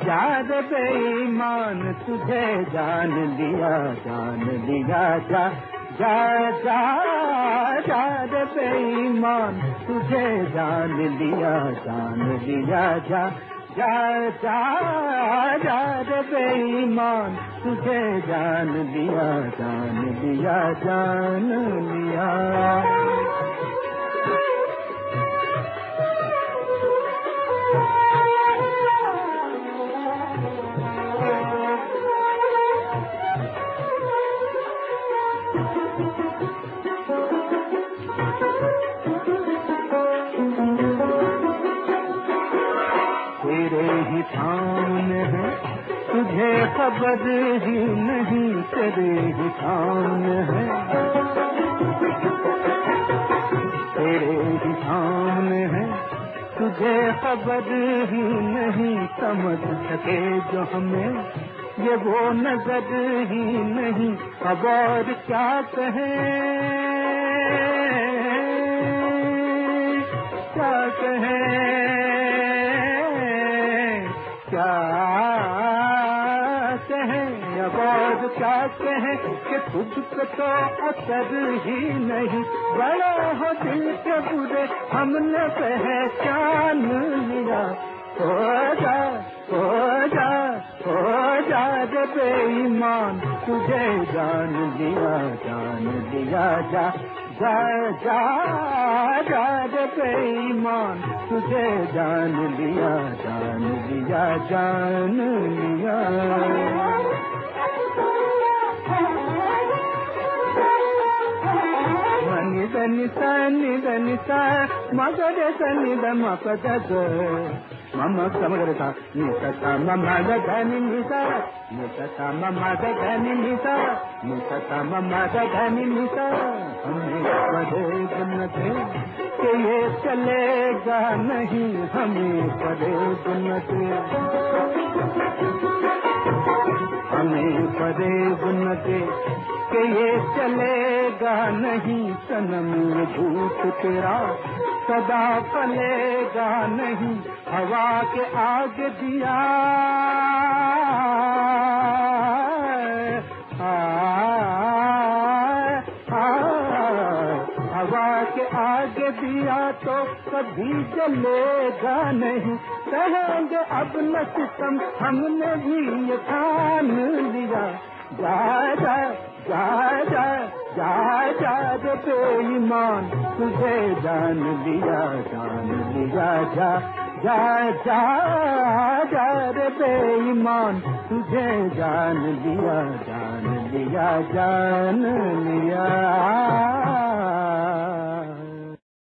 जा रे बेईमान तुझे जान लिया जा जा जा जा रे बेईमान तुझे जान लिया जा जा जा जा रे बेईमान तुझे जान लिया जान लिया तेरे ही सामने है तुझे खबर ही नहीं तेरे ही सामने है तेरे ही सामने है तुझे खबर ही नहीं समझ सके जो हमें ये वो नजर ही नहीं अब और क्या कहे क्या कहे क्या कहें अब और क्या कहें कि तुझको तो असर ही नहीं बड़ा हो दिल के बुरे हमने पहचान लिया हो जा हो जा हो जा रे बेईमान तुझे जान लिया जा जा जा जा रे बेईमान तुझे जान लिया जान लिया नि దని సా మగరే సని ద మపద గ మమ సమగరే సా ని స మమ ద దని ని సా ని స మమ ద దని ని సా ని స మమ ద దని ని సా हमने पढ़े जन्नत के ये चलेगा नहीं हमें पढ़े जन्नत हमें पढ़े जन्नत के ये चलेगा नहीं सनम ये झूठ तेरा सदा पलेगा नहीं हवा के आगे दिया हवा के आगे दिया तो कभी जलेगा नहीं कहेंगे अब न सितम हमने भी ये ठान लिया जा जा जा जा जा जा रे बेईमान तुझे जान लिया जा जा जा जा रे बेईमान तुझे जान लिया जान लिया